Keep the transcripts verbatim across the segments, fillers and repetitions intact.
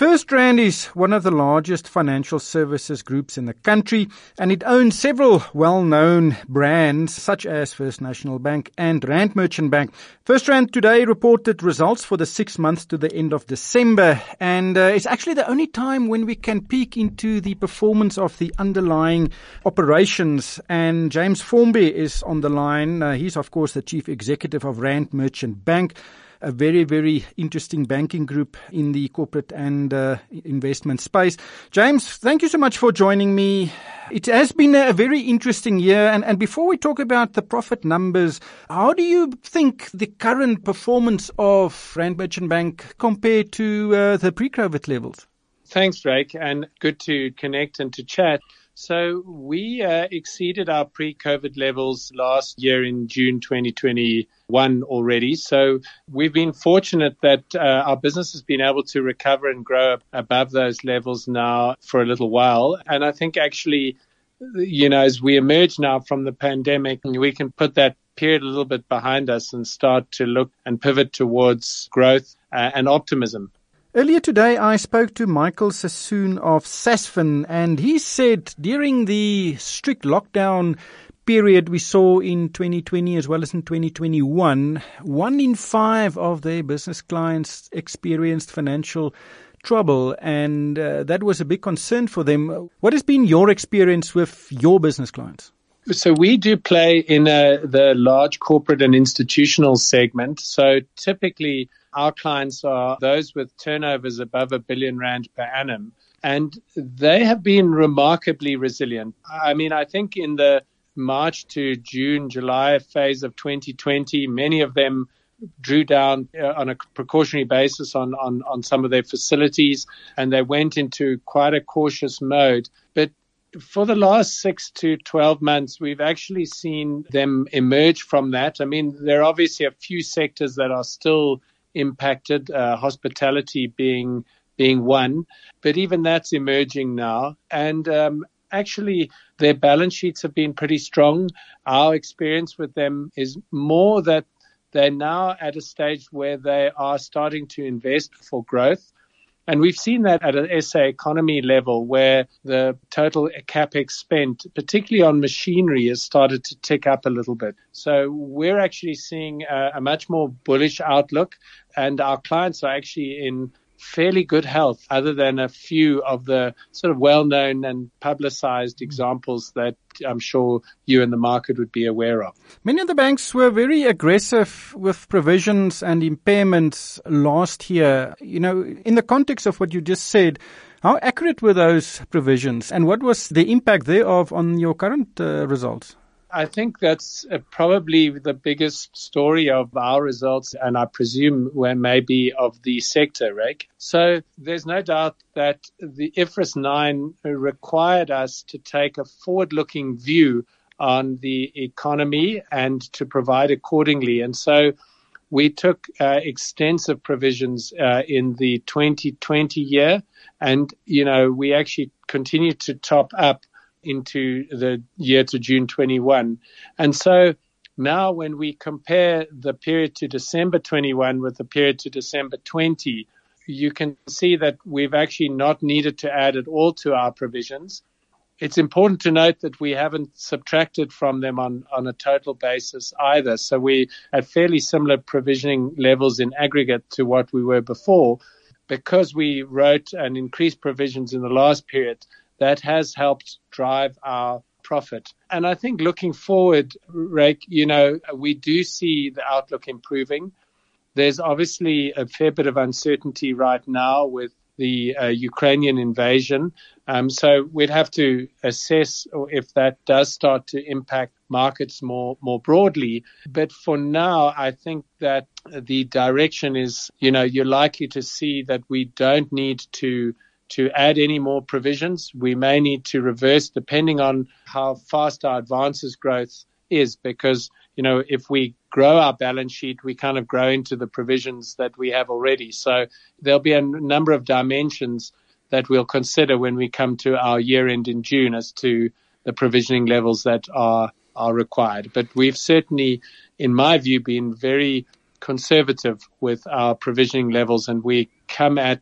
FirstRand is one of the largest financial services groups in the country, and it owns several well-known brands such as First National Bank and Rand Merchant Bank. FirstRand today reported results for the six months to the end of December, and uh, it's actually the only time when we can peek into the performance of the underlying operations. And James Formby is on the line. Uh, he's, of course, the Chief Executive of Rand Merchant Bank, a very, very interesting banking group in the corporate and uh, investment space. James, thank you so much for joining me. It has been a very interesting year. And, and before we talk about the profit numbers, how do you think the current performance of Rand Merchant Bank compared to uh, the pre-COVID levels? Thanks, Drake, and good to connect and to chat. So we uh, exceeded our pre-COVID levels last year in June twenty twenty-one already. So we've been fortunate that uh, our business has been able to recover and grow above those levels now for a little while. And I think actually, you know, as we emerge now from the pandemic, we can put that period a little bit behind us and start to look and pivot towards growth uh, and optimism. Earlier today, I spoke to Michael Sassoon of Sasfin, and he said during the strict lockdown period we saw in twenty twenty as well as in twenty twenty-one, one in five of their business clients experienced financial trouble, and uh, that was a big concern for them. What has been your experience with your business clients? So we do play in uh, the large corporate and institutional segment. So typically our clients are those with turnovers above a billion rand per annum, and they have been remarkably resilient. I mean, I think in the March to June, July phase of twenty twenty, many of them drew down uh, on a precautionary basis on, on, on some of their facilities, and they went into quite a cautious mode. But for the last six to twelve months, we've actually seen them emerge from that. I mean, there are obviously a few sectors that are still impacted, uh, hospitality being being one, but even that's emerging now. And um, actually, their balance sheets have been pretty strong. Our experience with them is more that they're now at a stage where they are starting to invest for growth. And we've seen that at an S A economy level where the total capex spent, particularly on machinery, has started to tick up a little bit. So we're actually seeing a, a much more bullish outlook, and our clients are actually in fairly good health, other than a few of the sort of well-known and publicized examples that I'm sure you and the market would be aware of. Many of the banks were very aggressive with provisions and impairments last year. You know, in the context of what you just said, how accurate were those provisions, and what was the impact thereof on your current uh, results? I think that's uh, probably the biggest story of our results, and I presume where maybe of the sector, Rick. So there's no doubt that the I F R S nine required us to take a forward-looking view on the economy and to provide accordingly. And so we took uh, extensive provisions uh, in the twenty twenty year, and, you know, we actually continued to top up into the year to June twenty-one. And so now when we compare the period to December twenty-one with the period to December twenty, you can see that we've actually not needed to add at all to our provisions. It's important to note that we haven't subtracted from them on, on a total basis either. So we at fairly similar provisioning levels in aggregate to what we were before. Because we wrote and increased provisions in the last period, that has helped drive our profit. And I think looking forward, Rake, you know, we do see the outlook improving. There's obviously a fair bit of uncertainty right now with the uh, Ukrainian invasion. Um, so we'd have to assess if that does start to impact markets more, more broadly. But for now, I think that the direction is, you know, you're likely to see that we don't need to to add any more provisions. We may need to reverse depending on how fast our advances growth is, because, you know, if we grow our balance sheet, we kind of grow into the provisions that we have already. So there'll be a n- number of dimensions that we'll consider when we come to our year end in June as to the provisioning levels that are, are required. But we've certainly, in my view, been very conservative with our provisioning levels, and we come at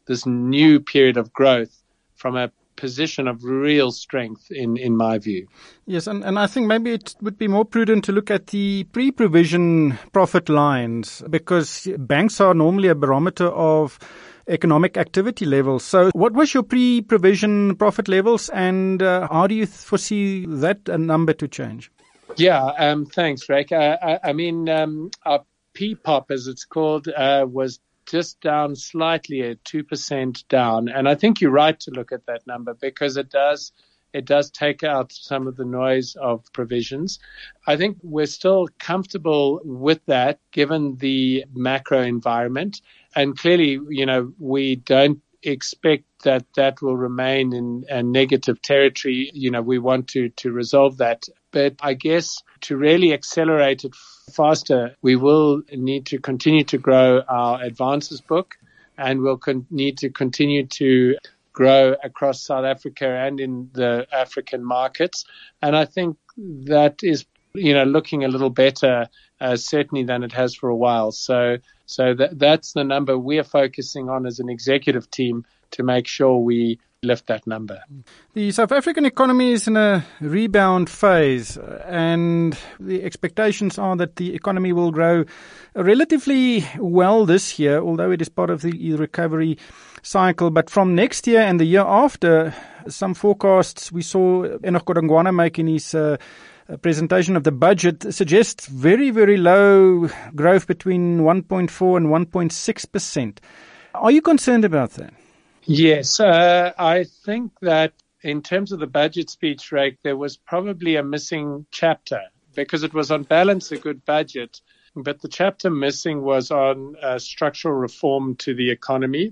this new period of growth from a position of real strength in, in my view. Yes, and, and I think maybe it would be more prudent to look at the pre-provision profit lines, because banks are normally a barometer of economic activity levels. So what was your pre-provision profit levels, and uh, how do you foresee that uh, number to change? Yeah, um, thanks, Rick. I, I, I mean, um, our P P O P, as it's called, uh, was just down slightly at two percent down. And I think you're right to look at that number, because it does it does take out some of the noise of provisions. I think we're still comfortable with that given the macro environment. And clearly, you know, we don't expect that that will remain in a negative territory. You know, we want to, to resolve that. But I guess to really accelerate it faster, we will need to continue to grow our advances book, and we'll con- need to continue to grow across South Africa and in the African markets. And I think that is, you know, looking a little better, uh, certainly than it has for a while. So, so that, that's the number we are focusing on as an executive team to make sure we lift that number. The South African economy is in a rebound phase, and the expectations are that the economy will grow relatively well this year, although it is part of the recovery cycle. But from next year and the year after, some forecasts we saw Enoch Godongwana make in his uh, presentation of the budget suggests very, very low growth between one point four and one point six percent. Are you concerned about that? Yes, uh, I think that in terms of the budget speech, Rake, there was probably a missing chapter, because it was on balance a good budget, but the chapter missing was on uh, structural reform to the economy.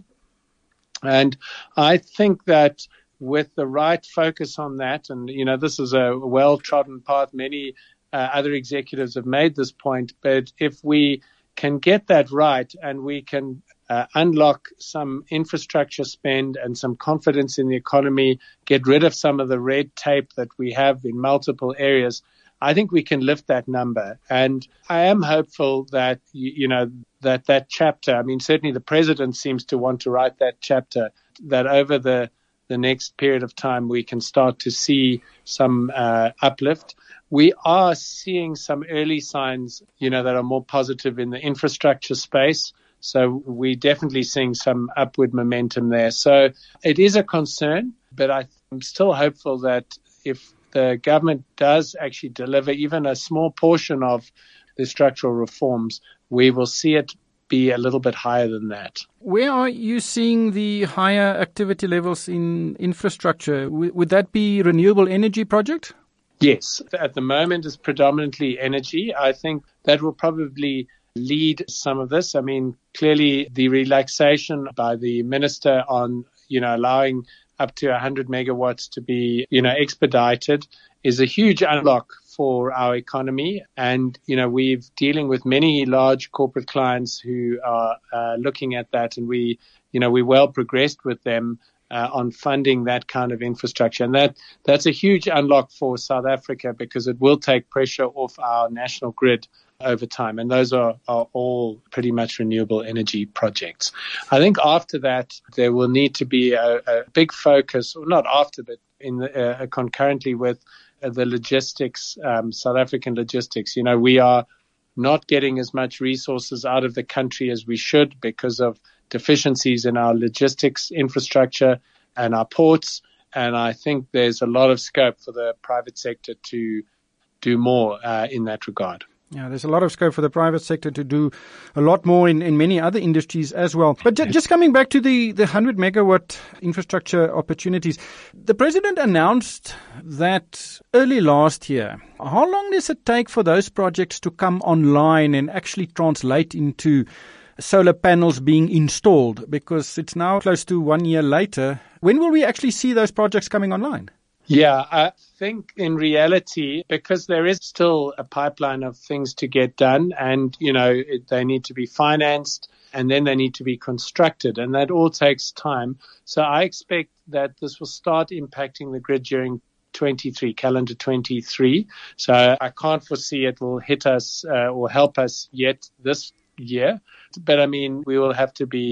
And I think that with the right focus on that, and, you know, this is a well-trodden path, many uh, other executives have made this point, but if we can get that right and we can uh, unlock some infrastructure spend and some confidence in the economy, get rid of some of the red tape that we have in multiple areas, I think we can lift that number. And I am hopeful that, you, you know, that that chapter, I mean, certainly the president seems to want to write that chapter, that over the, the next period of time we can start to see some uh, uplift. We are seeing some early signs, you know, that are more positive in the infrastructure space. So we're definitely seeing some upward momentum there. So it is a concern, but I'm still hopeful that if the government does actually deliver even a small portion of the structural reforms, we will see it be a little bit higher than that. Where are you seeing the higher activity levels in infrastructure? W- would that be renewable energy project? Yes. At the moment, it's predominantly energy. I think that will probably lead some of this. I mean, clearly the relaxation by the minister on, you know, allowing up to one hundred megawatts to be, you know, expedited is a huge unlock for our economy. And, you know, we're dealing with many large corporate clients who are uh, looking at that. And we, you know, we're well progressed with them uh, on funding that kind of infrastructure. And that that's a huge unlock for South Africa, because it will take pressure off our national grid over time. And those are, are all pretty much renewable energy projects. I think after that, there will need to be a, a big focus, or not after, but in the, uh, concurrently with uh, the logistics, um, South African logistics. You know, we are not getting as much resources out of the country as we should because of deficiencies in our logistics infrastructure and our ports. And I think there's a lot of scope for the private sector to do more uh, in that regard. Yeah, there's a lot of scope for the private sector to do a lot more in, in many other industries as well. But ju- just coming back to the, the one hundred megawatt infrastructure opportunities, the president announced that early last year. How long does it take for those projects to come online and actually translate into solar panels being installed? Because it's now close to one year later. When will we actually see those projects coming online? Yeah, I think in reality, because there is still a pipeline of things to get done, and, you know, it, they need to be financed and then they need to be constructed, and that all takes time. So I expect that this will start impacting the grid during twenty-three, calendar twenty-three. So I can't foresee it will hit us uh, or help us yet this year. But I mean, we will have to be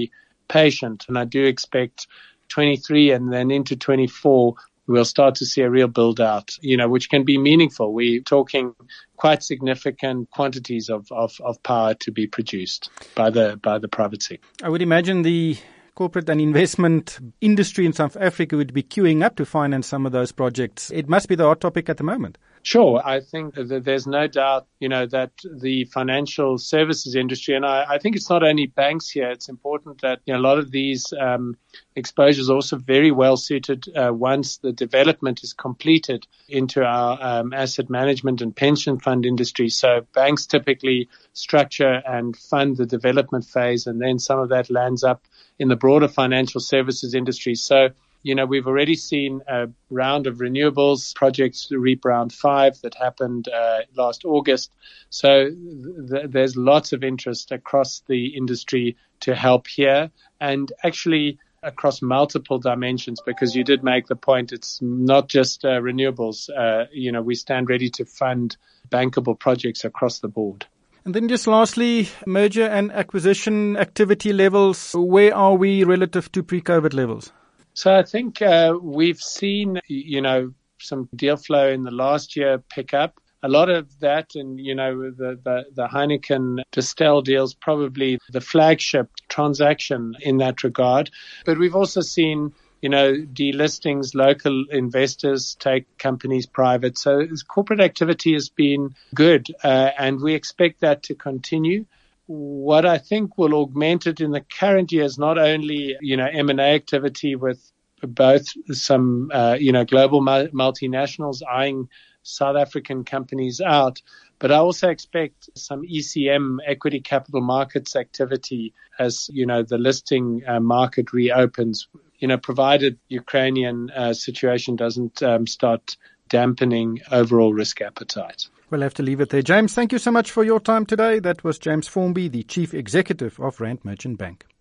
patient. And I do expect twenty-three and then into twenty-four, we'll start to see a real build out, you know, which can be meaningful. We're talking quite significant quantities of, of, of power to be produced by the, by the private sector. I would imagine the corporate and investment industry in South Africa would be queuing up to finance some of those projects. It must be the hot topic at the moment. Sure. I think that there's no doubt, you know, that the financial services industry, and I, I think it's not only banks here, it's important that, you know, a lot of these um, exposures are also very well suited uh, once the development is completed into our um, asset management and pension fund industry. So banks typically structure and fund the development phase, and then some of that lands up in the broader financial services industry. So, you know, we've already seen a round of renewables projects, REAP Round five, that happened uh, last August. So th- there's lots of interest across the industry to help here, and actually across multiple dimensions, because you did make the point, it's not just uh, renewables. Uh, you know, we stand ready to fund bankable projects across the board. And then just lastly, merger and acquisition activity levels. Where are we relative to pre-COVID levels? So I think uh, we've seen, you know, some deal flow in the last year pick up. A lot of that, and, you know, the, the, the Heineken Distell deal is probably the flagship transaction in that regard. But we've also seen, you know, delistings, local investors take companies private. So corporate activity has been good, uh, and we expect that to continue. What I think will augment it in the current year is not only, you know, M and A activity with both some, uh, you know, global multinationals eyeing South African companies out, but I also expect some E C M, equity capital markets activity, as, you know, the listing uh, market reopens, you know, provided Ukrainian uh, situation doesn't um, start dampening overall risk appetite. We'll have to leave it there. James, thank you so much for your time today. That was James Formby, the Chief Executive of Rand Merchant Bank.